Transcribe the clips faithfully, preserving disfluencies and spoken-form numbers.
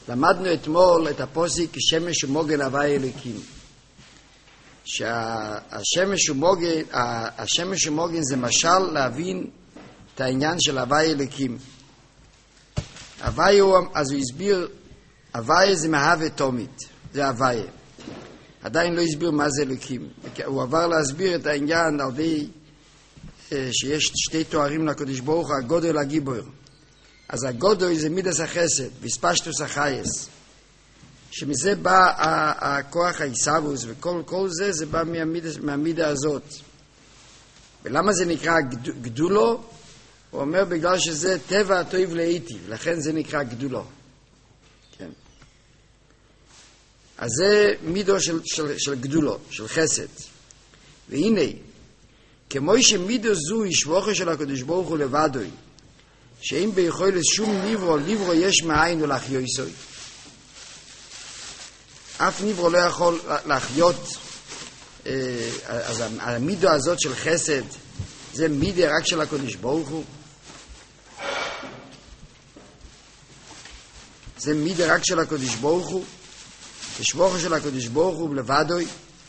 למדנו אתמול את הפוסק שמש ומוגן הווי אלוקים. שהשמש ומוגן, השמש ומוגן זה משל להבין את העניין של הווי אלוקים. הווי הוא, אז הוא הסביר, הווי זה מהווה תומית, זה הווי. עדיין לא הסביר מה זה אלוקים. הוא עבר להסביר את העניין על די שיש שתי תוארים לקדוש ברוך הוא, הגודל הגיבור. אז הגודל זה מידס החסד, ויספשטוס החייס. שמזה בא הכוח הישאבוס, וכל כל זה, זה בא מהמידה, מהמידה הזאת. ולמה זה נקרא גדולו? הוא אומר בגלל שזה טבע הטוב לאיתי, לכן זה נקרא גדולו. כן. אז זה מידו של, של, של גדולו, של חסד. והנה, כמו שמידו זו ישבוכו של הקדוש ברוך הוא לבדוי, שאין ביכולת שום נברו, נברו יש מאין ולהחיו יסוי. אף נברו לא יכול להחיות, אז המידו הזאת של חסד, זה מידה רק של הקדוש ברוך הוא. זה מידה רק של הקדוש ברוך הוא, כשבוכו של הקדוש ברוך הוא לבדוי.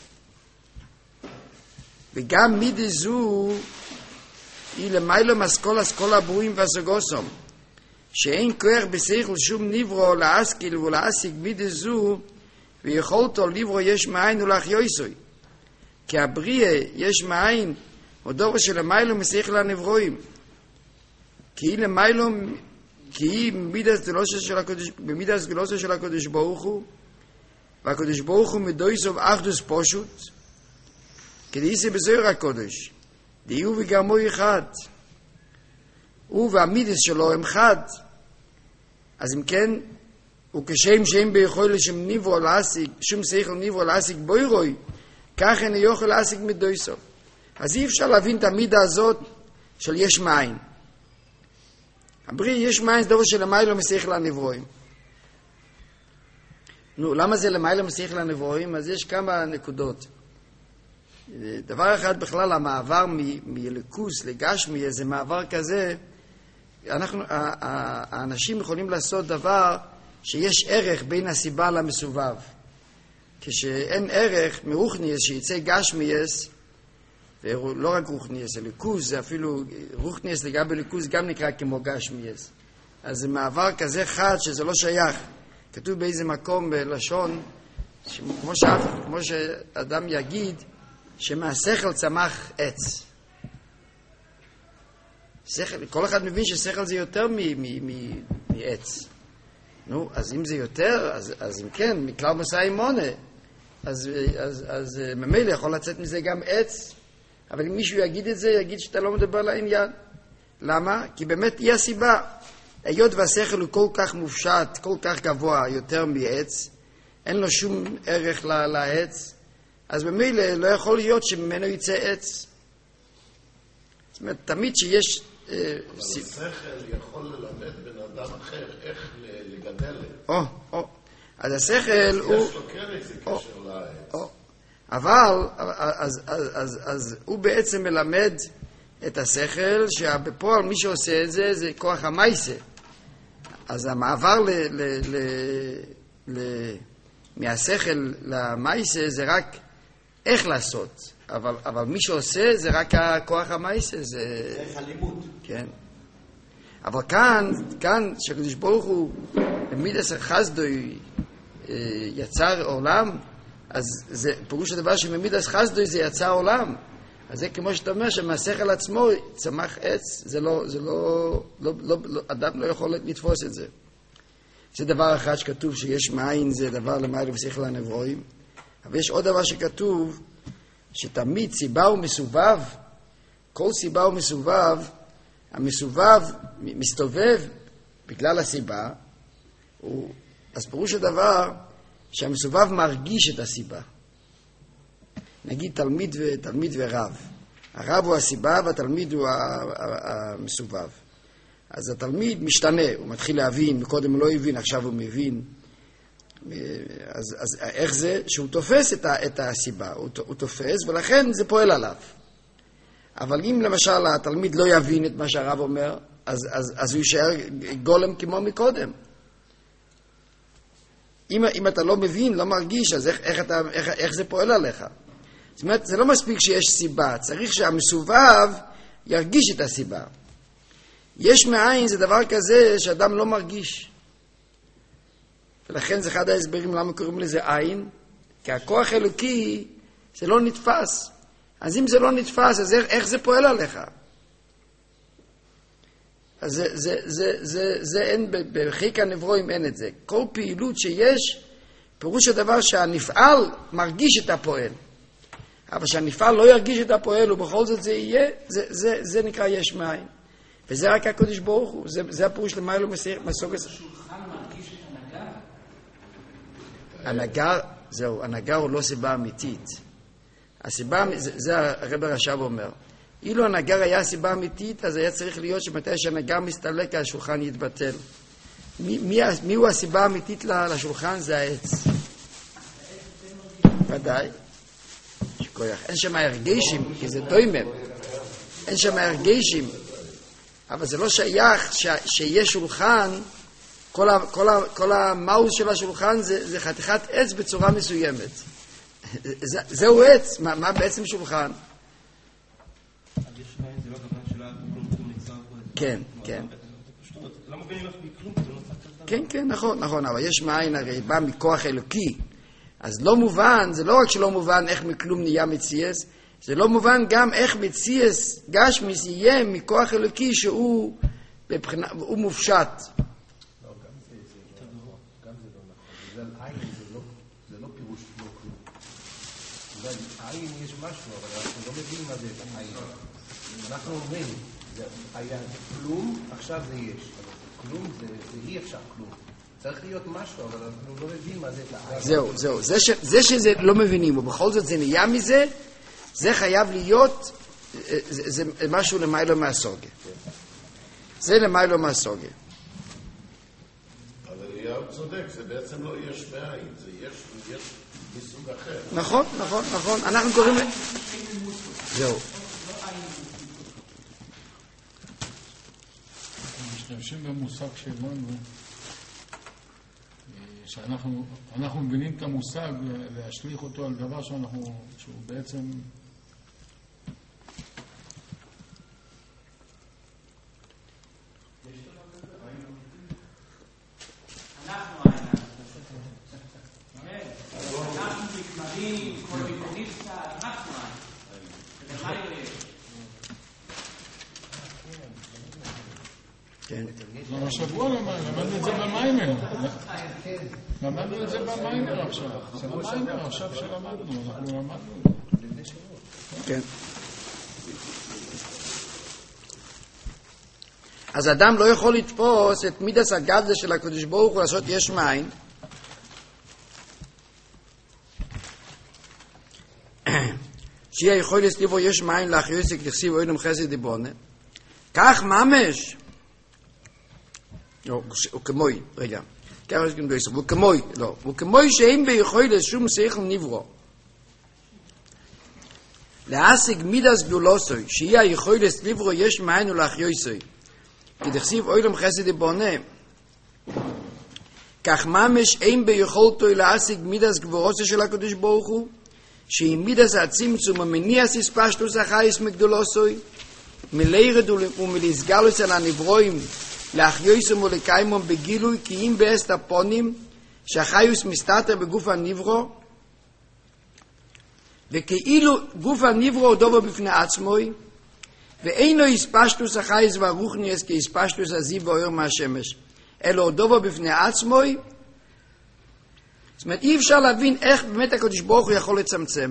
וגם מידה זו היא למיילו מסכול אסכול הברואים והסגוסום, שאין כוח בשכל שום נברו להשכיל ולהשיג מידה זו, ויכולתו לברו יש מאין ולהחיו יסוי. כי הבריאה יש מאין הוא דובר של למיילו משכל הנברואים. כי היא למיילו, כי היא במידס גלוסו של הקדוש ברוך הוא, והקדוש ברוך הוא מדויסו אחדוס פשוט, כדי יישא בזוהר הקודש, דיהו וגרמו אחד, הוא והמידס שלו הם חד. אז אם כן, וכשם שאין ביכולת שום נברו להשיג, שום שכל נברו להשיג בוירוי, כך אין יוכל להשיג מדויסו. אז אי אפשר להבין את המידה הזאת של יש מאין. הבריא יש מאין זה דבר שלמיילו משכל הנברואים. נו, למה זה למיילו משכל הנברואים? אז יש כמה נקודות. דבר אחד בכלל, המעבר מלכוס לגשמי, זה מעבר כזה, אנחנו, האנשים יכולים לעשות דבר שיש ערך בין הסיבה למסובב. כשאין ערך מרוחניאס שיצא גשמיאס, ולא רק רוחניאס, הליכוס, זה אפילו, רוחניאס לגבי ליכוס גם נקרא כמו גשמיאס. אז זה מעבר כזה חד שזה לא שייך. כתוב באיזה מקום בלשון, כמו, שאף, כמו שאדם יגיד, שמהשכל צמח עץ. שכל, כל אחד מבין ששכל זה יותר מעץ. נו, אז אם זה יותר, אז, אז אם כן, מכלל מסעי מונה, אז, אז, אז ממילא יכול לצאת מזה גם עץ. אבל אם מישהו יגיד את זה, יגיד שאתה לא מדבר לעניין. למה? כי באמת היא הסיבה. היות והשכל הוא כל כך מופשט, כל כך גבוה יותר מעץ, אין לו שום ערך לעץ, אז ממילא לא יכול להיות שממנו יצא עץ. זאת אומרת, תמיד שיש... אבל השכל יכול ללמד בן אדם אחר איך לגדל. או, או. אז השכל הוא... יש לו כן איזה קשר לעץ. אבל, אז, אז, אז, אז הוא בעצם מלמד את השכל, שבפועל מי שעושה את זה, זה כוח המייסה. אז המעבר ל, ל, ל, ל, מהשכל למייסה זה רק איך לעשות. אבל, אבל מי שעושה זה רק הכוח המייסה. זה איך הלימוד. כן. אבל כאן, כאן, שהקדוש ברוך הוא, במידס החסדוי, יצר עולם, אז זה פירוש הדבר שממידס חסדוי זה יצר עולם. אז זה כמו שאתה אומר, שמהשכל עצמו צמח עץ, זה לא, זה לא, לא, לא, לא, אדם לא יכול לתפוס את זה. זה דבר אחד שכתוב שיש מאין, זה דבר למעלה ושכל הנברואים. אבל יש עוד דבר שכתוב, שתמיד סיבה ומסובב, כל סיבה ומסובב, המסובב מסתובב בגלל הסיבה, הוא, אז פירוש הדבר, שהמסובב מרגיש את הסיבה. נגיד תלמיד, ו, תלמיד ורב. הרב הוא הסיבה והתלמיד הוא המסובב. אז התלמיד משתנה, הוא מתחיל להבין, קודם הוא לא הבין, עכשיו הוא מבין. אז, אז איך זה? שהוא תופס את, ה, את הסיבה, הוא, הוא תופס, ולכן זה פועל עליו. אבל אם למשל התלמיד לא יבין את מה שהרב אומר, אז, אז, אז הוא יישאר גולם כמו מקודם. אם, אם אתה לא מבין, לא מרגיש, אז איך, איך, אתה, איך, איך זה פועל עליך? זאת אומרת, זה לא מספיק שיש סיבה, צריך שהמסובב ירגיש את הסיבה. יש מאין זה דבר כזה שאדם לא מרגיש. ולכן זה אחד ההסברים למה קוראים לזה עין, כי הכוח אלוקי זה לא נתפס. אז אם זה לא נתפס, אז איך, איך זה פועל עליך? אז זה, זה, זה, זה, זה אין, בחיק הנברואים אין את זה. כל פעילות שיש, פירוש הדבר שהנפעל מרגיש את הפועל. אבל שהנפעל לא ירגיש את הפועל, ובכל זאת זה יהיה, זה, זה, זה נקרא יש מאין. וזה רק הקדוש ברוך הוא, זה, זה הפירוש למיילו מסוג הזה. השולחן מרגיש את הנגר? הנגר, זהו, הנגר הוא לא סיבה אמיתית. הסיבה, זה, זה הרב הרש"ב אומר. אילו הנגר היה סיבה אמיתית, אז היה צריך להיות שמתי שהנגר מסתלק, השולחן יתבטל. מי, מי, מי הוא הסיבה האמיתית לשולחן? זה העץ. ודאי. שכוייך. אין שם הרגשים, כי זה דוימם. אין שם הרגשים. אבל זה לא שייך ש, שיש שולחן, כל, ה, כל, ה, כל המאוס של השולחן זה, זה חתיכת עץ בצורה מסוימת. זה, זהו עץ, מה, מה בעצם שולחן? כן, כן. כן, כן, נכון, נכון, אבל יש מאין הרי בא מכוח אלוקי. אז לא מובן, זה לא רק שלא מובן איך מכלום נהיה מציאס, זה לא מובן גם איך מציאס גשמיס יהיה מכוח אלוקי שהוא בבחינה, הוא מופשט. לא, גם זה, זה לא, גם זה לא נכון. זה על עין, זה לא, זה לא פירוש לא כלום. זה על עין יש משהו, אבל אנחנו לא מבינים מה זה עין. אנחנו אומרים, זה היה כלום, עכשיו זה יש. אבל כלום זה, זה אי אפשר כלום. צריך להיות משהו, אבל אנחנו לא מבינים מה זה העין. זהו, זהו. זה, ש, זה שזה לא מבינים, ובכל זאת זה נהיה מזה, זה חייב להיות, זה, זה משהו למיילו מהסוגיה. זה למיילו מהסוגיה. אבל אליהו צודק, זה בעצם לא יש מאין, זה יש, יש מסוג אחר. נכון, נכון, נכון. אנחנו קוראים... זהו. משתמשים במושג שלנו, שאנחנו אנחנו מבינים את המושג, להשליך אותו על דבר שאנחנו, שהוא בעצם... אנחנו העניין. אנחנו מתמרים, כל מיתוניסטה, אנחנו העניין. כן. לא, השבוע למדנו את זה במיימר. למדנו את זה במיימר עכשיו. זה במיימר עכשיו שלמדנו, אנחנו למדנו. כן. אז אדם לא יכול לתפוס את מידס הגדלה של הקדוש ברוך הוא לעשות יש מאין. שיהיה יכול לסליבו יש מאין לאחיוסק תכסיב אוילם חסד דיבונה. כך ממש. הוא כמוי, רגע. ככה יש גם דויסר. הוא כמוי, לא. הוא כמוי שאין ביכול לשום שכל נברו. להשיג מידס גדולוסוי, שיהיה יכול לסליבו יש מאין ולאחיוסק. כי תכסיב אוילם חסד דיבונה. כך ממש אין ביכולתו להשיג מידס גבורוסו של הקדוש ברוך הוא, שהיא מידס הצמצום המניעס הספשטוס החייס מגדולוסוי, מלירד ומלסגלוס על הנברואים, להחיוסם ולקיימם בגילוי, כי אם באסת הפונים, שהחיוס מסתתר בגוף הנברו, וכאילו גוף הנברו הוא דובר בפני עצמוי, ואינו הספשטוס החייס והרוחניאס כהספשטוס הזיו ואויר מהשמש, אלא הוא דובר בפני עצמוי. זאת אומרת, אי אפשר להבין איך באמת הקדוש ברוך הוא יכול לצמצם.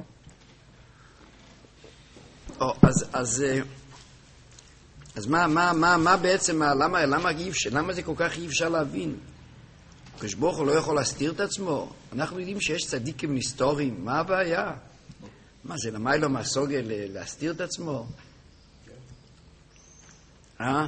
או, אז, אז, אז מה, מה, מה, מה בעצם, למה, למה, אי אפשר, למה זה כל כך אי אפשר להבין? הקדוש ברוך הוא לא יכול להסתיר את עצמו. אנחנו יודעים שיש צדיקים נסתורים, מה הבעיה? מה זה, למה לא מהסוגיה להסתיר את עצמו? אה?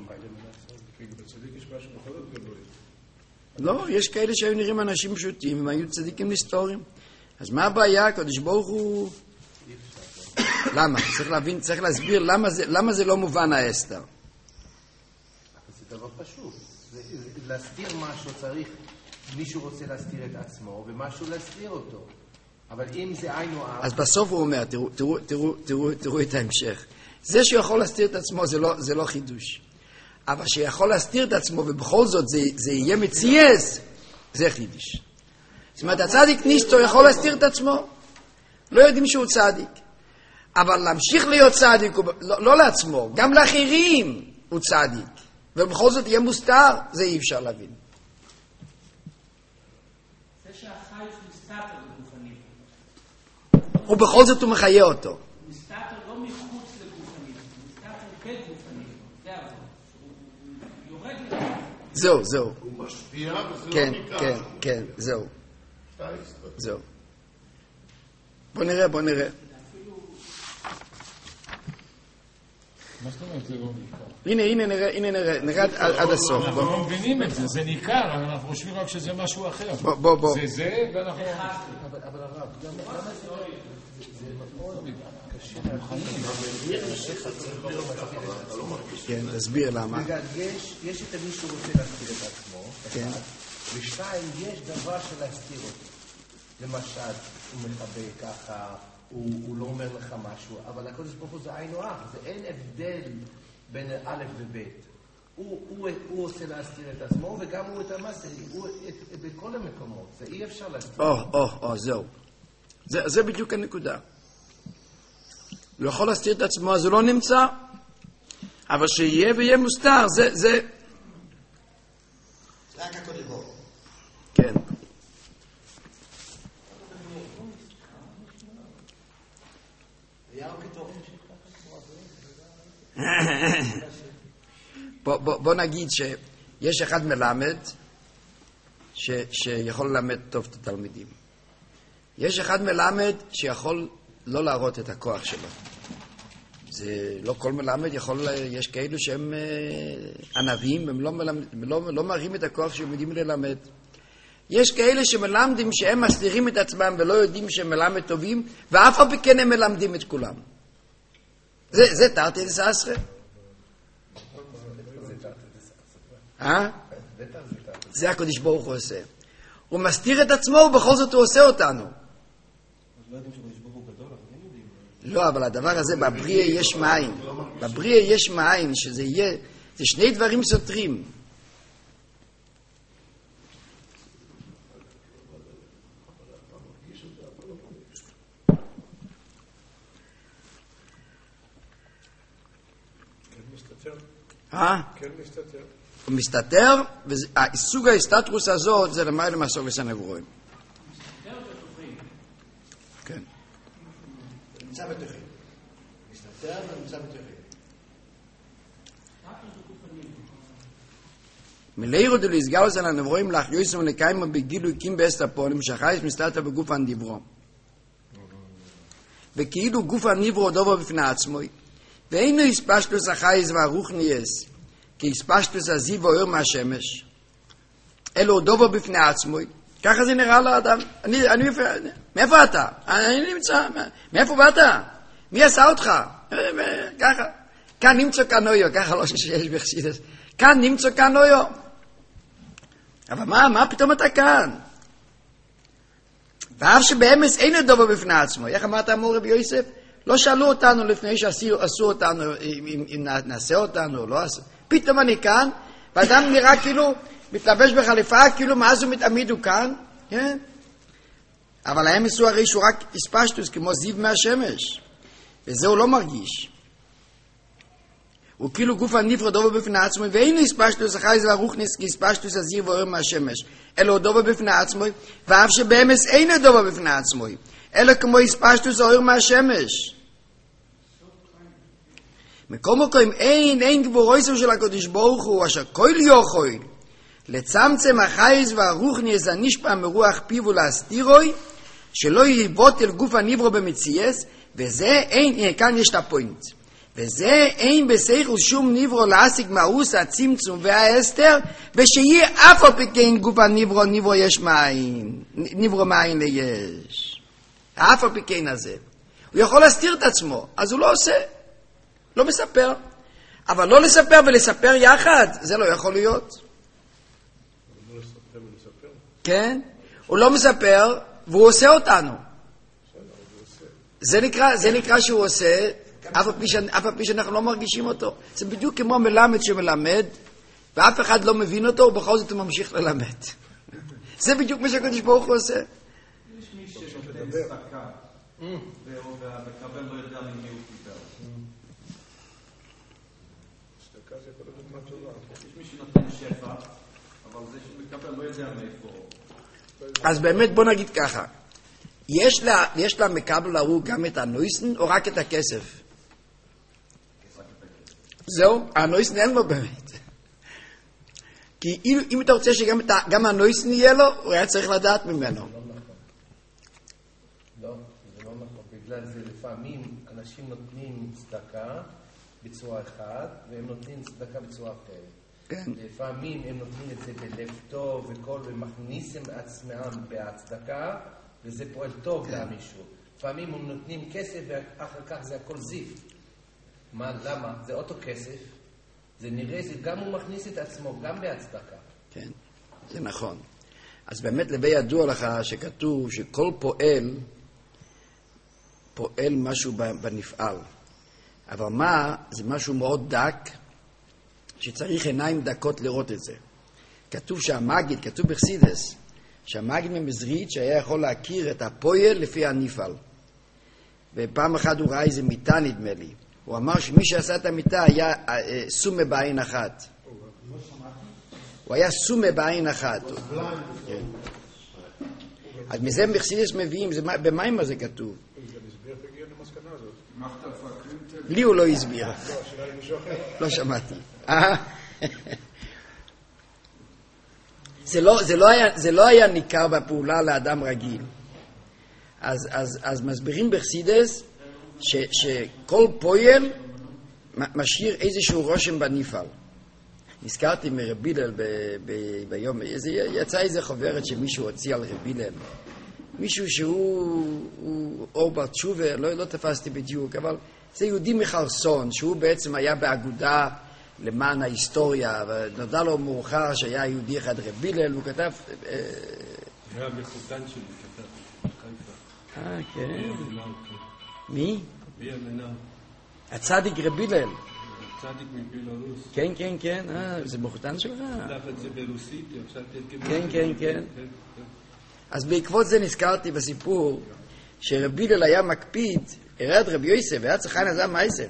לא, יש כאלה שהיו נראים אנשים פשוטים, הם היו צדיקים נסתורים. אז מה הבעיה? הקדוש ברוך הוא... למה? צריך להבין, צריך להסביר למה זה, למה זה לא מובן האסתר. זה דבר פשוט. להסתיר משהו צריך מישהו רוצה להסתיר את עצמו ומשהו להסתיר אותו. אבל אם זה היינו אח... אז בסוף הוא אומר, תראו, תראו, תראו, תראו, תראו את ההמשך. זה שיכול להסתיר את עצמו זה לא, זה לא חידוש. אבל שיכול להסתיר את עצמו ובכל זאת זה, זה יהיה מצייס, זה חידוש. זאת אומרת, הצדיק ניסטו יכול להסתיר את עצמו. לא יודעים שהוא צדיק. אבל להמשיך להיות צדיק, לא, לא לעצמו, גם לאחרים הוא צדיק. ובכל זאת יהיה מוסתר, זה אי אפשר להבין. זה שהחי מסתתר בגוף הנפש. ובכל זאת הוא מחיה אותו. מסתתר לא מחוץ לגוף הנפש, מסתתר בגוף הנפש. זה עבור. הוא יורד לגוף. זהו, זהו. הוא משפיע וזה כן, לא ניכר. כן, כן, זהו. שתי הסתתר. זהו. בוא נראה, בוא נראה. מה זאת אומרת זה לא ניכר? הנה, הנה, נראה, הנה, נראה, נראה עד- עד הסוף. אנחנו בוא, לא מבינים את זה, זה ניכר, אבל אנחנו חושבים רק שזה משהו אחר. בוא, בוא, בוא. זה זה, ואנחנו... אבל, אבל הרב, גם למה זה, זה, זה מאוד קשה כן, תסביר למה. רגע, יש, יש את מי שרוצה להסתיר את עצמו, כן. אחד, ושתיים, יש דבר של להסתיר אותו. למשל, הוא מחבא ככה, הוא, הוא לא אומר לך משהו, אבל הקודש ברוך הוא זה היינו אח, זה אין הבדל בין א' וב'. הוא, הוא, הוא עושה להסתיר את עצמו, וגם הוא את המעשה, הוא את, את, בכל המקומות, זה אי אפשר להסתיר. או, או, או, זהו. זה, זה בדיוק הנקודה. הוא יכול להסתיר את עצמו, אז הוא לא נמצא. אבל שיהיה ויהיה מוסתר, זה, זה... רק הקודש ברוך הוא. כן. היה רק איתו. בוא, בוא, בוא נגיד שיש אחד מלמד ש, שיכול ללמד טוב את התלמידים. יש אחד מלמד שיכול לא להראות את הכוח שלו. זה לא כל מלמד יכול, יש כאלו שהם אה, ענבים, הם לא, מלמד, לא, לא מראים את הכוח שהם יודעים ללמד. יש כאלה שמלמדים שהם מסתירים את עצמם ולא יודעים שהם מלמד טובים, ואף על פי כן הם מלמדים את כולם. זה, זה תרתי דסתרי. אה? זה הקדוש ברוך הוא עושה. הוא מסתיר את עצמו ובכל זאת הוא עושה אותנו. לא, אבל הדבר הזה בבריאה יש מאין. בבריאה יש מאין, שזה יהיה, זה שני דברים סותרים. אה? כן מסתתר. הוא מסתתר, וסוג ההסתתרוס הזאת זה למעלה מהסוג הסנברואים. כן. נמצא בתוכי. מסתתר ונמצא בתוכי. מלאירו דליסגלוס על הנברואים לך יויסם ולקיימו בגילוי קים באסטרפונים שחייס מסתתר בגוף הנברו. וכאילו גוף הנברו דובר בפני עצמוי. ואינו הספשטוס החייס והרוחניאס, כי הספשטוס הזיו ואור מהשמש, אלו דובר בפני עצמוי. ככה זה נראה לאדם. אני, אני, מאיפה אתה? אני נמצא, מאיפה באת? מי עשה אותך? ככה. כאן נמצא קנויו, ככה לא שיש בחסידות. כאן נמצא קנויו. אבל מה, מה פתאום אתה כאן? ואף שבאמס אין דובר בפני עצמו. איך אמרת אמור רבי יוסף? לא שאלו אותנו לפני שעשו אותנו, אם, אם נעשה אותנו או לא עשו. פתאום אני כאן, ואדם נראה כאילו, מתלבש בחליפה, כאילו מאז הוא מתעמיד הוא כאן, כן? אבל הם עשו הרי שהוא רק הספשטוס, כמו זיו מהשמש. וזה הוא לא מרגיש. הוא כאילו גוף הנפרד דובר בפני עצמו, ואין הספשטוס החייס והרוחניס, כי הספשטוס הזיו ואור מהשמש. אלא הוא דובר בפני עצמו, ואף שבאמס אין דובר בפני עצמו. אלא כמו הספשטוס האור מהשמש. מקום מקום אין, אין גבורויסם של הקדוש ברוך הוא, אשר כל יוכל, לצמצם החייס והרוחניס הנשפע מרוח פיו ולהסתירוי, שלא יבוטל גוף הנברו במציאס, וזה אין, כאן יש את הפוינט. וזה אין בשכל שום נברו להשיג מהוס הצמצום והאסתר, ושיהיה אף על פי כן גוף הנברו, נברו יש מאין, נברו מאין ליש. אף על פי כן הזה. הוא יכול להסתיר את עצמו, אז הוא לא עושה, לא מספר. אבל לא לספר ולספר יחד, זה לא יכול להיות. כן? הוא לא מספר, והוא עושה אותנו. זה נקרא, זה נקרא שהוא עושה, אף על פי שאנחנו לא מרגישים אותו. זה בדיוק כמו מלמד שמלמד, ואף אחד לא מבין אותו, ובכל זאת הוא ממשיך ללמד. זה בדיוק מה שהקדוש ברוך הוא עושה. יש מי שנותן צדקה, והמקבל לא יודע ממי הוא קיבל. צדקה זה יכול להיות מה טובה. יש מי שנותן שפע, אבל זה שמקבל לא יודע מאיפה. אז באמת בוא נגיד ככה, יש לה, יש לה מקבל ההוא גם את הנויסן או רק את הכסף? זהו, הנויסן אין לו באמת. כי אם, אם אתה רוצה שגם את, גם הנויסן יהיה לו, הוא היה צריך לדעת ממנו. לא נכון. לא, זה לא נכון. בגלל זה לפעמים אנשים נותנים צדקה בצורה אחת, והם נותנים צדקה בצורה אחרת. כן. לפעמים הם נותנים את זה בלב טוב וכל, ומכניסים עצמם בהצדקה, וזה פועל טוב כן. למישהו. לפעמים הם נותנים כסף, ואחר כך זה הכל זיו. מה, למה? זה אותו כסף. זה נראה, זה גם הוא מכניס את עצמו, גם בהצדקה. כן, זה נכון. אז באמת לבי ידוע לך שכתוב שכל פועל, פועל משהו בנפעל. אבל מה? זה משהו מאוד דק, שצריך עיניים דקות לראות את זה. כתוב שהמגיד, כתוב בחסידס, שהמגיד ממזרית שהיה יכול להכיר את הפועל לפי הנפעל. ופעם אחת הוא ראה איזה מיטה נדמה לי. הוא אמר שמי שעשה את המיטה היה אה, סומה בעין אחת. הוא היה סומה בעין אחת. כן. אז מזה בחסידס מביאים, זה, במים זה כתוב. לי הוא לא הסביר. לא שמעתי. זה לא, זה לא היה, זה לא היה ניכר בפעולה לאדם רגיל. אז, אז, אז מסבירים בחסידס ש, שכל פועל משאיר איזשהו רושם בנפעל. נזכרתי מרב הלל ב, ב, ביום, איזה, יצא איזה חוברת שמישהו הוציא על רב הלל. מישהו שהוא הוא אור בר תשובה, לא, לא תפסתי בדיוק, אבל זה יהודי מחרסון, שהוא בעצם היה באגודה למען ההיסטוריה, ונודע לו מאוחר שהיה יהודי אחד רב הלל, הוא כתב... היה מחותן שלי, כתב, חיפה. אה, כן. מי? ביה מנהל. הצדיק רב הלל. הצדיק מבלרוס. כן, כן, כן, אה, זה מחותן שלך? כתב את זה ברוסית, אפשר לתרגם. כן, כן, כן. אז בעקבות זה נזכרתי בסיפור שרב הלל היה מקפיד, הרד רב יוסף, והיה צריך נזם מייסם.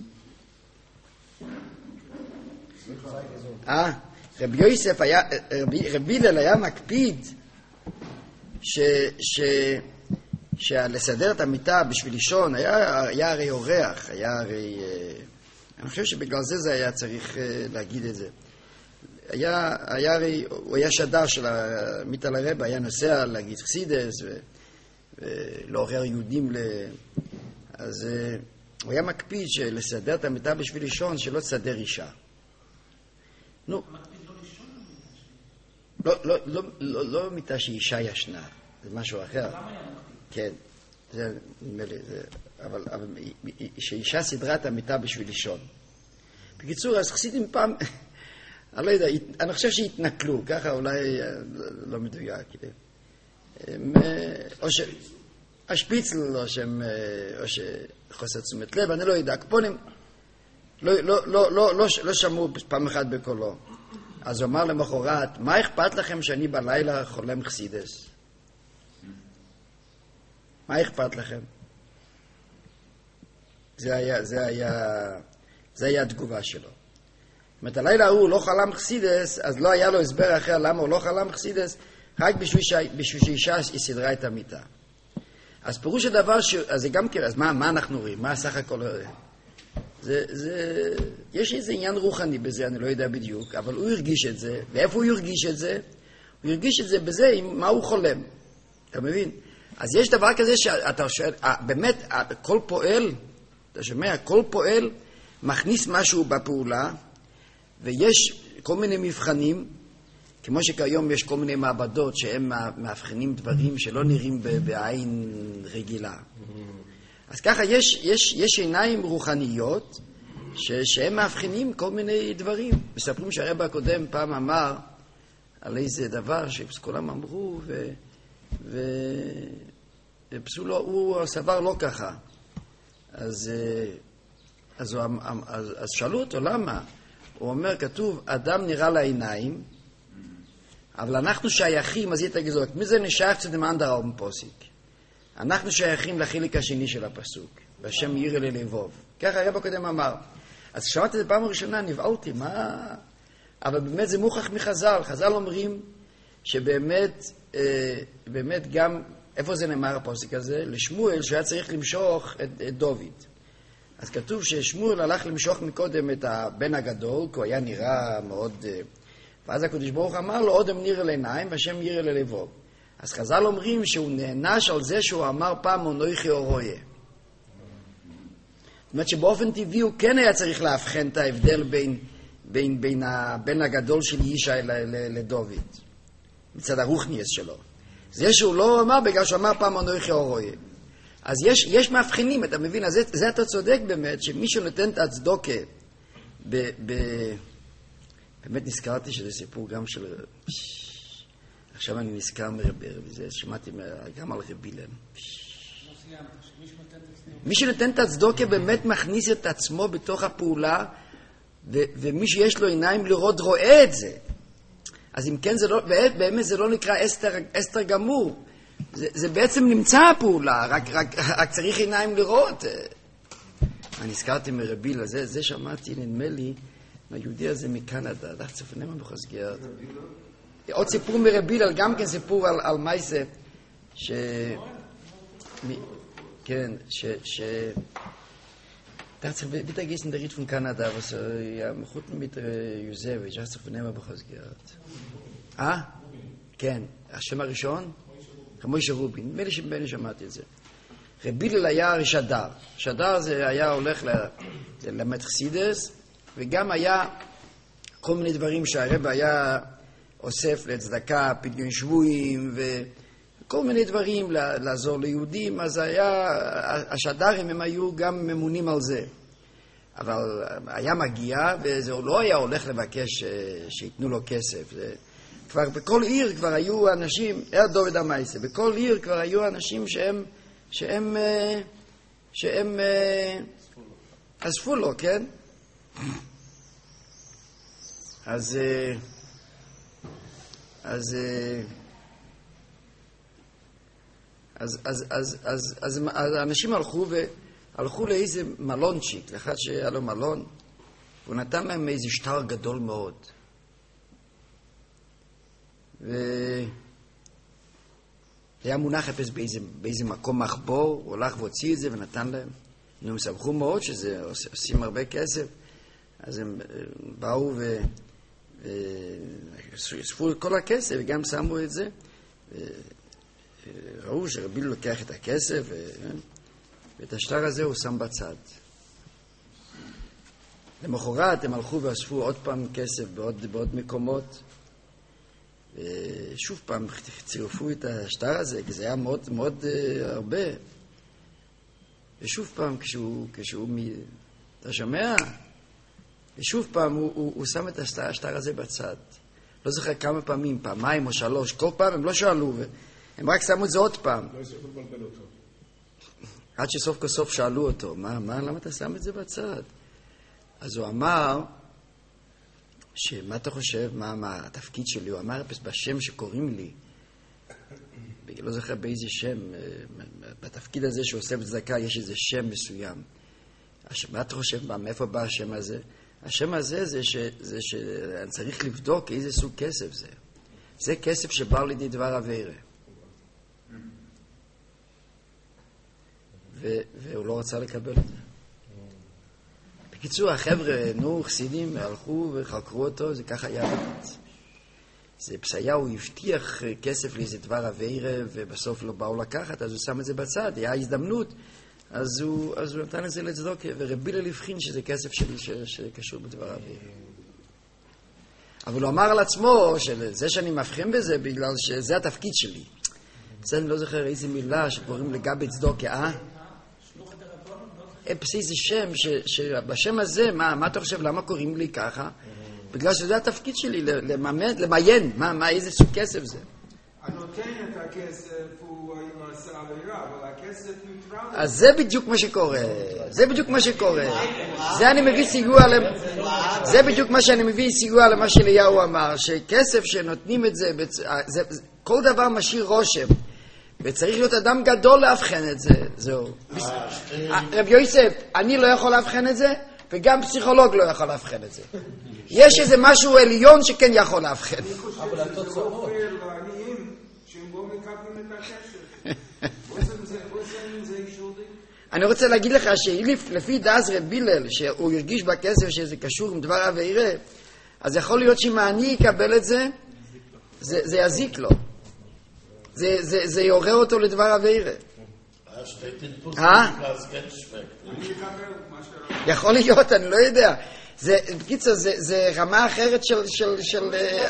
אה, רב יוסף היה, רב הלל היה מקפיד ש, ש, שלסדר את המיטה בשביל לישון, היה, היה הרי אורח, היה הרי, אני חושב שבגלל זה זה היה צריך להגיד את זה. היה, היה הרי, הוא היה שדר של המיטה לרבא, היה נוסע להגיד חסידס ולעורר יהודים ל... אז הוא היה מקפיד שלסדר את המיטה בשביל לישון, שלא תסדר אישה. נו. לא, לא, לא, לא, לא מיטה שאישה ישנה, זה משהו אחר. כן, זה נדמה לי, זה, אבל, אבל שאישה סדרה את המיטה בשביל לישון. בקיצור, אז חסידים פעם, אני לא יודע, אני חושב שהתנכלו, ככה אולי לא מדויק. הם, או שהשפיצל, או שהם, או שחוסר תשומת לב, אני לא יודע, הקפונים, לא, לא, לא, לא, לא, לא שמעו פעם אחת בקולו. אז הוא אמר למחרת, מה אכפת לכם שאני בלילה חולם חסידס? מה אכפת לכם? זה היה, זה היה, זה היה התגובה שלו. זאת אומרת, הלילה הוא לא חלם חסידס, אז לא היה לו הסבר אחר למה הוא לא חלם חסידס, רק בשביל, ש... בשביל שאישה היא סדרה את המיטה. אז פירוש הדבר, ש... אז זה גם כן, אז מה, מה אנחנו רואים? מה סך הכל... זה, זה... יש איזה עניין רוחני בזה, אני לא יודע בדיוק, אבל הוא הרגיש את זה, ואיפה הוא הרגיש את זה? הוא הרגיש את זה בזה, עם מה הוא חולם. אתה מבין? אז יש דבר כזה שאתה שואל, באמת, כל פועל, אתה שומע, כל פועל מכניס משהו בפעולה, ויש כל מיני מבחנים, כמו שכיום יש כל מיני מעבדות שהם מאבחנים דברים שלא נראים בעין רגילה. אז ככה יש, יש, יש עיניים רוחניות ש, שהם מאבחנים כל מיני דברים. מספרים שהרבא הקודם פעם אמר, על איזה דבר שכולם אמרו, ו... ו... ופסולו, הוא סבר לא ככה. אז, אז, הוא, אז, אז שאלו אותו, למה? הוא אומר, כתוב, אדם נראה לעיניים, אבל אנחנו שייכים, אז יהיה תגזוק, מי זה נשייך צדם אנדר אום פוסיק? אנחנו שייכים לחלק השני של הפסוק, והשם ירא ללבוב. ככה הרב הקודם אמר. אז כששמעתי את זה פעם ראשונה, נבעלתי, מה? אבל באמת זה מוכח מחז"ל. חז"ל אומרים שבאמת, אה, באמת גם, איפה זה נאמר הפוסק הזה? לשמואל שהיה צריך למשוך את, את דוד. אז כתוב ששמואל הלך למשוך מקודם את הבן הגדול, כי הוא היה נראה מאוד... אה, ואז הקדוש ברוך אמר לו, עודם נראה לעיניים, והשם ירא ללבוב. אז חז"ל אומרים שהוא נענש על זה שהוא אמר פעם אנוכי אורויה. זאת אומרת שבאופן טבעי הוא כן היה צריך להבחן את ההבדל בין, בין, בין הבן הגדול של ישי לדוד, מצד הרוחניאס שלו. זה שהוא לא אמר בגלל שהוא אמר פעם אנוכי אורויה. אז יש, יש מאבחנים, אתה מבין? אז זה, זה אתה צודק באמת, שמישהו נותן את הצדוקה. ב, ב... באמת נזכרתי שזה סיפור גם של... עכשיו אני נזכר מרבי, וזה שמעתי גם על רבילן. מי שנותן את הצדוקה באמת מכניס את עצמו בתוך הפעולה, ומי שיש לו עיניים לראות רואה את זה. אז אם כן, זה לא, באמת זה לא נקרא אסתר, אסתר גמור. זה, זה בעצם נמצא הפעולה, רק, רק, רק צריך עיניים לראות. אני נזכרתי מרבילה, זה, זה שמעתי, נדמה לי, מהיהודי הזה מקנדה, דרך צפנמה בחסגר. עוד סיפור מרבילה, גם כן סיפור על, על מייסה, ש... מ... כן, ש... ש... דרך ביטה גיסן דרית פון קנדה, was ja gut mit יוזביץ', דרך צפנמה בחסגר. אה? כן, השם הראשון? מוישה רובין, נדמה לי שבני שמעתי את זה. רבילל היה שדר. שדר זה היה הולך ללמד חסידס, וגם היה כל מיני דברים שהרב היה אוסף לצדקה, פדיון שבויים, וכל מיני דברים לעזור ליהודים, אז היה, השדרים הם היו גם ממונים על זה. אבל היה מגיע, וזה לא היה הולך לבקש שיתנו לו כסף. זה, כבר בכל עיר כבר היו אנשים, היה דוד המייסה, בכל עיר כבר היו אנשים שהם, שהם, שהם, אספו לו, כן? אז, אז, אז, אז, אז, אז, אז, אז האנשים הלכו והלכו לאיזה מלונצ'יק, לאחד שהיה לו מלון, והוא נתן להם איזה שטר גדול מאוד. והיה מונח אפס באיזה, באיזה מקום מחבור, הוא הולך והוציא את זה ונתן להם. הם שמחו מאוד שזה עושים הרבה כסף, אז הם באו ואספו את כל הכסף וגם שמו את זה. ראו שרביל לוקח את הכסף ואת השטר הזה הוא שם בצד. למחרת הם הלכו ואספו עוד פעם כסף בעוד, בעוד מקומות. ושוב פעם צירפו את השטר הזה, כי זה היה מאוד, מאוד uh, הרבה. ושוב פעם כשהוא, כשהוא מ... אתה שומע? ושוב פעם הוא, הוא, הוא שם את השטר, השטר הזה בצד. לא זוכר כמה פעמים, פעמיים או שלוש, כל פעם הם לא שאלו, הם רק שמו את זה עוד פעם. לא הצליחו לבלבל אותו. עד שסוף כל סוף שאלו אותו, מה, מה, למה אתה שם את זה בצד? אז הוא אמר, שמה אתה חושב, מה, מה התפקיד שלי? הוא אמר, בשם שקוראים לי, לא זוכר באיזה שם, בתפקיד הזה שעושה בצדקה יש איזה שם מסוים. מה אתה חושב, מאיפה בא השם הזה? השם הזה זה, ש, זה שאני צריך לבדוק איזה סוג כסף זה. זה כסף שבא לידי דבר עבירה. ו, והוא לא רצה לקבל את זה. בקיצור, החבר'ה, נו, חסידים, הלכו וחקרו אותו, זה ככה היה באמת. זה פסיה, הוא הבטיח כסף לאיזה דבר עבירה, ובסוף לא באו לקחת, אז הוא שם את זה בצד, היה הזדמנות, אז הוא, אז הוא נתן את זה לצדוקה, ורבילה לבחין שזה כסף שלי שקשור בדבר עבירה. אבל הוא אמר על עצמו, שזה שאני מבחין בזה, בגלל שזה התפקיד שלי. זה אני לא זוכר איזה מילה שקוראים לגבי צדוקה, אה? פסיס זה שם, שבשם הזה, מה, מה אתה חושב, למה קוראים לי ככה? בגלל שזה התפקיד שלי, לממן, למיין, מה, מה, איזה סוג כסף זה. הנותן את הכסף הוא מעשה עבירה, אבל הכסף נטרל. אז זה בדיוק מה שקורה, זה בדיוק מה שקורה. זה אני מביא סיגוע, זה בדיוק מה שאני מביא סיגוע למה שאליהו אמר, שכסף שנותנים את זה, כל דבר משאיר רושם, וצריך להיות אדם גדול להבחן את זה, זהו. רב יוסף, אני לא יכול להבחן את זה, וגם פסיכולוג לא יכול להבחן את זה. יש איזה משהו עליון שכן יכול להבחן. אני חושב שזה לא פייר לעניים שהם לא מקבלים את הכסף. אני רוצה להגיד לך שלפי דאז רב בילל, שהוא הרגיש בכסף שזה קשור עם דבר עבירה, אז יכול להיות שאם אני יקבל את זה, זה יזיק לו. זה יעורר אותו לדבר עבירה. אה? יכול להיות, אני לא יודע. זה, בקיצור, זה, זה רמה אחרת של, של, של...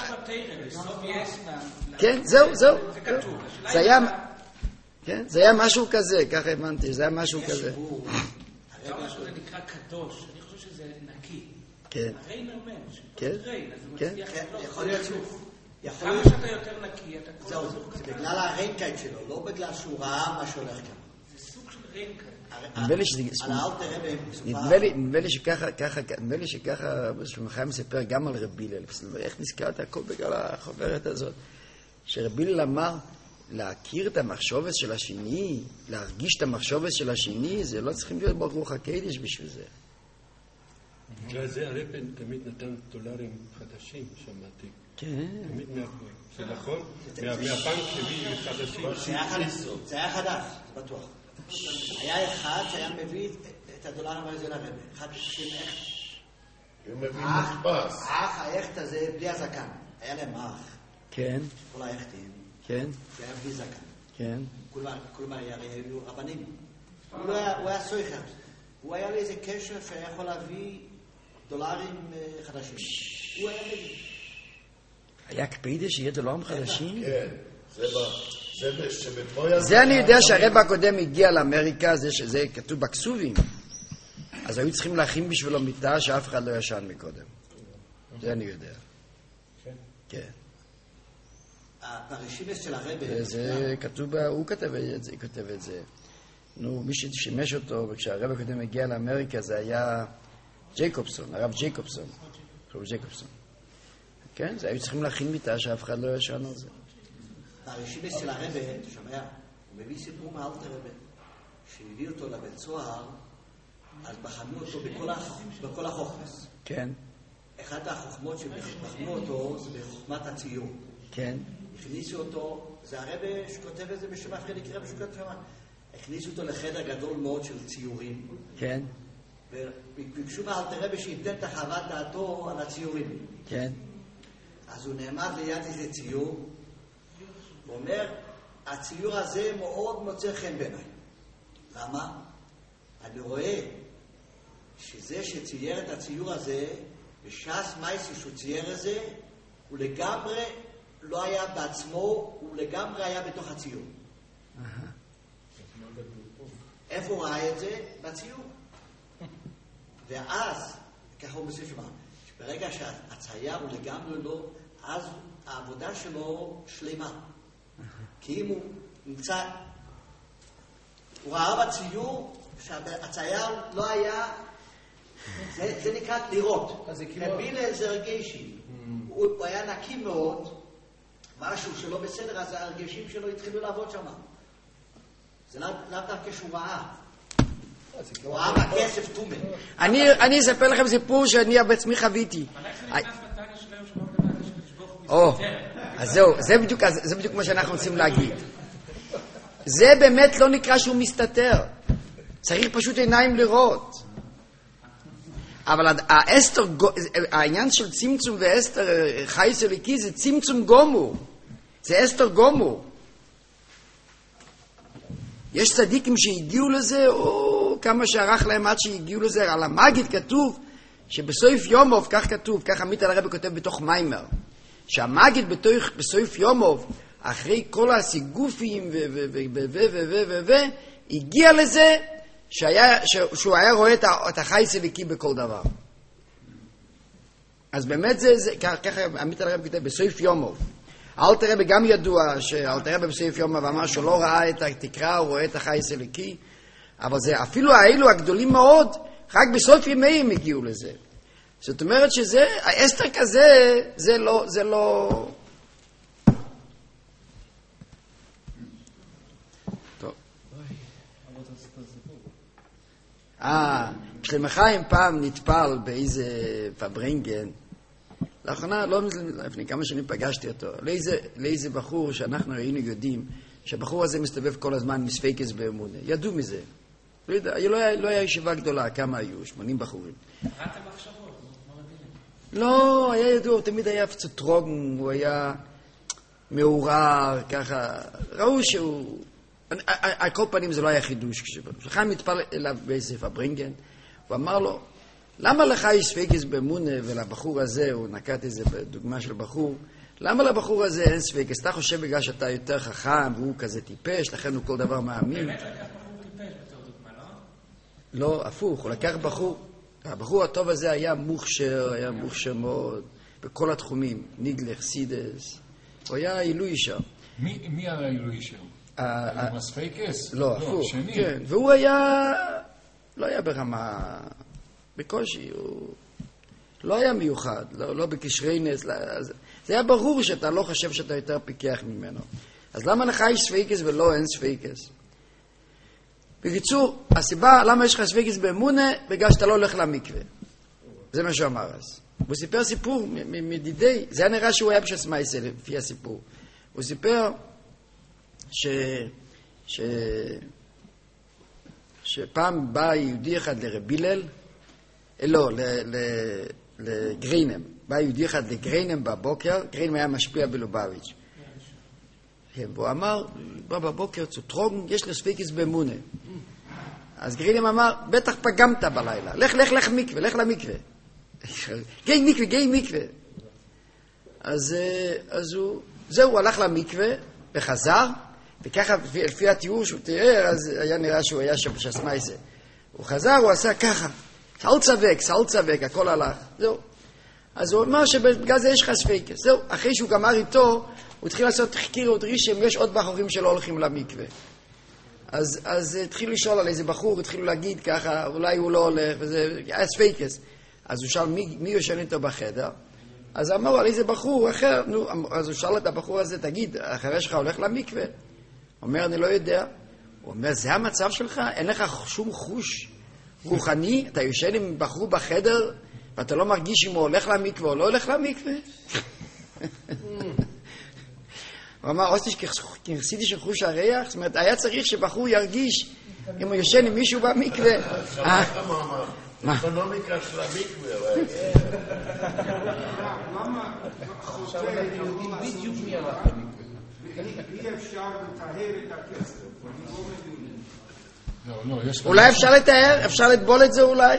כן, זהו, זהו. זה היה, כן, זה היה משהו כזה, ככה הבנתי, זה היה משהו כזה. אתה אומר שזה נקרא קדוש, אני חושב שזה נקי. כן. הרי נאמן, כן, כן. יכול להיות כמה שאתה יותר נקי, אתה כל זהו, זה בגלל הרנקייט שלו, לא בגלל שהוא ראה מה שהולך כאן. זה סוג של רנקייט. נדמה לי שככה, ככה, נדמה לי שככה, שמחיים מספר גם על רב בילל, איך נזכרת הכל בגלל החוברת הזאת, שרב בילל אמר, להכיר את המחשבת של השני, להרגיש את המחשבת של השני, זה לא צריכים להיות ברוך הקדש בשביל זה. בגלל זה הרפן תמיד נתן דולרים חדשים, שמעתי. כן. תמיד מהכל. זה נכון? מהבנק הביא חדשים. זה היה חדש, זה בטוח. היה אחד שהיה מביא את הדולרים הזה לרבן. אחד של איך... הוא מביא מחפש. האח האכת הזה בלי הזקן. היה להם אח. כן. כל האכתים. כן. שהיה בלי זקן. כן. כולם היו רבנים. הוא היה סויכר. הוא היה לאיזה קשר שהיה יכול להביא דולרים חדשים. הוא היה מביא. היה קפידה שיהיה דולרים חדשים? כן. זה שבטרויה... זה אני יודע שהרב הקודם הגיע לאמריקה, זה כתוב בכסובים. אז היו צריכים להכין בשבילו מיטה שאף אחד לא ישן מקודם. זה אני יודע. כן. הפרשימס של הרב... זה כתוב, הוא כתב את זה, כתב את זה. נו, מי ששימש אותו, וכשהרב הקודם הגיע לאמריקה, זה היה ג'ייקובסון, הרב ג'ייקובסון. הרב ג'ייקובסון. כן, זה היו צריכים להכין מיטה שאף אחד לא ישן על זה. הרשימס של הרב, אתה שומע, הוא מביא סיפור מאלתר רב, שהביא אותו לבית סוהר, אז בחנו אותו בכל החוכמס. כן. אחת החוכמות שבחנו אותו זה בחוכמת הציור. כן. הכניסו אותו, זה הרב שכותב את זה בשם אף אחד יקרא בשוקת שמה. הכניסו אותו לחדר גדול מאוד של ציורים. כן. וביקשו מאלתר רב שייתן את חוות דעתו על הציורים. כן. אז הוא נעמד ליד איזה ציור, הוא אומר, הציור הזה מאוד מוצא חן בעיניי. למה? אני רואה שזה שצייר את הציור הזה, בשעס מייסי שהוא צייר את זה, הוא לגמרי לא היה בעצמו, הוא לגמרי היה בתוך הציור. איפה הוא ראה את זה? בציור. ואז, ככה הוא מוסיף שמה, שברגע שהצייר הוא לגמרי לא, אז העבודה שלו שלמה. כי אם הוא נמצא, הוא ראה בציור שהצייר לא היה, זה, זה נקרא לראות. רבילה זה הרגשי. הוא, הוא היה נקי מאוד, משהו שלא בסדר, אז הרגשים שלו התחילו לעבוד שם. זה לא דווקא שהוא ראה. הוא ראה בכסף תומן. אני אספר לכם סיפור שאני בעצמי חוויתי. או, אז זהו, זה בדיוק, זה בדיוק מה שאנחנו רוצים להגיד. זה באמת לא נקרא שהוא מסתתר. צריך פשוט עיניים לראות. אבל האסתר, העניין של צמצום ואסתר חייס אליקי זה צמצום גומו. זה אסתר גומו. יש צדיקים שהגיעו לזה, או כמה שערך להם עד שהגיעו לזה. על המגיד כתוב שבסוף יומוב, כך כתוב, כך עמית הרבי כותב בתוך מיימר, שהמגיד בסוף יומוב, אחרי כל הסיגופים ו ו ו ו ו ו ו ו הגיע לזה שהוא היה רואה את החייס אליקי בכל דבר. אז באמת זה, זה ככה עמית הרב כתב בסוף יומו. אלתר רבי גם ידוע שאלתר רבי בסוף יומו ואמר שהוא לא ראה את התקרה, הוא רואה את החייס אלוקי, אבל זה אפילו האלו הגדולים מאוד, רק בסוף ימיהם הגיעו לזה. זאת אומרת שזה, האסתר כזה, זה לא, זה לא... טוב. אה, שלמה חיים פעם נטפל באיזה פברנגן, לאחרונה, לא לפני כמה שנים פגשתי אותו, לאיזה, לאיזה בחור שאנחנו היינו יודעים, שהבחור הזה מסתובב כל הזמן מספיקס באמונה. ידעו מזה. לא יודע, לא היה, לא היה ישיבה גדולה, כמה היו? שמונים בחורים. ראיתם מחשבות? לא, היה ידוע, הוא תמיד היה פצוטרוגן, הוא היה מעורר, ככה. ראו שהוא... על כל פנים זה לא היה חידוש. כשחיים מתפל אליו באיזה פברנגן, הוא אמר לו, למה לך יש ספיקס באמונה ולבחור הזה, הוא נקט איזה דוגמה של בחור, למה לבחור הזה אין ספיקס? אתה חושב בגלל שאתה יותר חכם והוא כזה טיפש, לכן הוא כל דבר מאמין? באמת לקח בחור טיפש בתור דוגמה, לא? לא, הפוך, הוא לקח בחור, הבחור הטוב הזה היה מוכשר, היה מוכשר מאוד, בכל התחומים, ניגלך, סידס, הוא היה עילוי שם. מי היה עילוי שם? הספיקס? לא, הפוך, כן, והוא היה, לא היה ברמה, בקושי, הוא לא היה מיוחד, לא, לא בקשרי נס, לא, זה היה ברור שאתה לא חושב שאתה יותר פיקח ממנו. אז למה לך יש ספיקס ולא אין ספיקס? בקיצור, הסיבה למה יש לך ספיקס באמונה, בגלל שאתה לא הולך למקווה. זה מה שהוא אמר אז. הוא סיפר סיפור מדידי, זה היה נראה שהוא היה בשס מייסה לפי הסיפור. הוא סיפר ש... ש... שפעם בא יהודי אחד לרבי הלל, לא, לגריינם. בא יהודי אחד לגריינם בבוקר, גריינם היה משפיע בלובביץ'. והוא אמר, בא בבוקר, צוטרוגן, יש לו ספיקס באמונה. אז גריינם אמר, בטח פגמת בלילה, לך, לך, לך מקווה, לך למקווה. גאי מקווה, גאי מקווה. אז, אז הוא, זהו, הוא הלך למקווה וחזר, וככה, לפי התיאור שהוא תיאר, אז היה נראה שהוא היה שם בשסמי זה. הוא חזר, הוא עשה ככה, סל צבק, סל צבק, הכל הלך, זהו. אז הוא אמר שבגלל זה יש לך ספיקס, זהו. אחרי שהוא גמר איתו, הוא התחיל לעשות תחקיר עוד רישם, יש עוד בחורים שלא הולכים למקווה. אז, אז התחילו לשאול על איזה בחור, התחילו להגיד ככה, אולי הוא לא הולך, וזה היה ספיקס. אז הוא שאל מי, מי יושן איתו בחדר? אז אמרו על איזה בחור אחר, נו, אז הוא שאל את הבחור הזה, תגיד, אחרי שלך הולך למקווה? הוא אומר, אני לא יודע. הוא אומר, זה המצב שלך? אין לך שום חוש רוחני? אתה יושן עם בחור בחדר, ואתה לא מרגיש אם הוא הולך למקווה או לא הולך למקווה? הוא אמר, עושה כרסידי של חוש הריח? זאת אומרת, היה צריך שבחור ירגיש אם הוא יושן עם מישהו במקווה. מה? אקונומיקה של המקווה. למה חוטא בדיוק מי הלך למקווה? אי אפשר לטהר את הכסף. אולי אפשר לתאר? אפשר לטבול את זה אולי?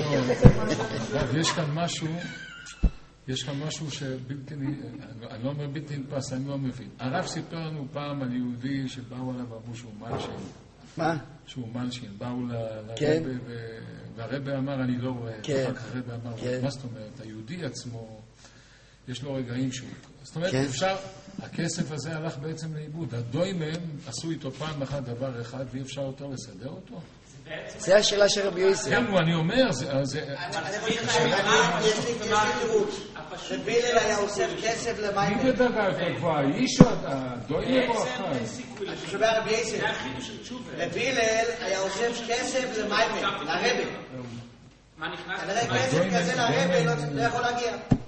יש כאן משהו, יש כאן משהו שבלתי, אני לא אומר בלתי נתפס, אני לא מבין. הרב סיפר לנו פעם על יהודי שבאו עליו ואמרו שהוא מלשין. מה? שהוא מלשין. באו לרבא, והרבא אמר, אני לא רואה. אחר כך הרבא אמר, מה זאת אומרת? היהודי עצמו, יש לו רגעים שהוא... זאת אומרת, אפשר, הכסף הזה הלך בעצם לאיבוד. הדוימם עשו איתו פעם אחת דבר אחד, ואי אפשר יותר לסדר אותו. זה השאלה של רבי יוסף. כן, אני אומר, זה... אני חושב יש לי תירוץ. רבי הלל היה אוסף כסף למים. מי בדרגה יותר גבוהה? איש או הדוימם או אחר? אני חושב רבי יוסף. רבי הלל היה אוסף כסף למים, לרבא. מה נכנס? כנראה כסף כזה לרבא לא יכול להגיע.